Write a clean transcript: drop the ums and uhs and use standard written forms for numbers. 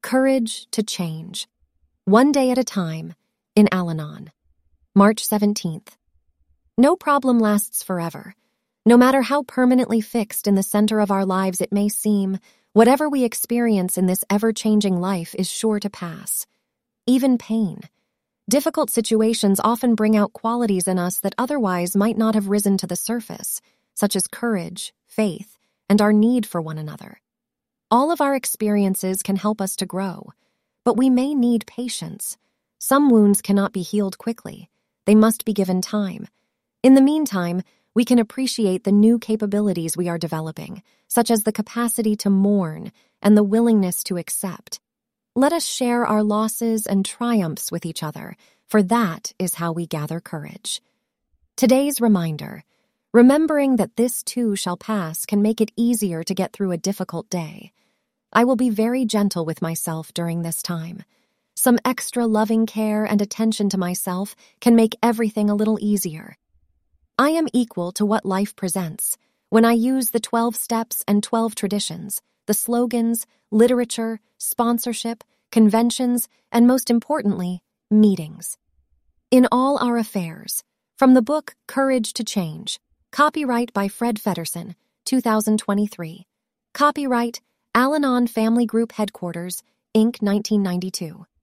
Courage to Change. One Day at a Time, in Al-Anon. March 17th. No problem lasts forever. No matter how permanently fixed in the center of our lives it may seem, whatever we experience in this ever-changing life is sure to pass. Even pain. Difficult situations often bring out qualities in us that otherwise might not have risen to the surface, such as courage, faith, and our need for one another. All of our experiences can help us to grow, but we may need patience. Some wounds cannot be healed quickly. They must be given time. In the meantime, we can appreciate the new capabilities we are developing, such as the capacity to mourn and the willingness to accept. Let us share our losses and triumphs with each other, for that is how we gather courage. Today's reminder: remembering that this too shall pass can make it easier to get through a difficult day. I will be very gentle with myself during this time. Some extra loving care and attention to myself can make everything a little easier. I am equal to what life presents when I use the 12 steps and 12 traditions, the slogans, literature, sponsorship, conventions, and most importantly, meetings. In all our affairs, from the book Courage to Change, copyright by Fred Feddersen, 2023. Copyright Al-Anon Family Group Headquarters, Inc., 1992.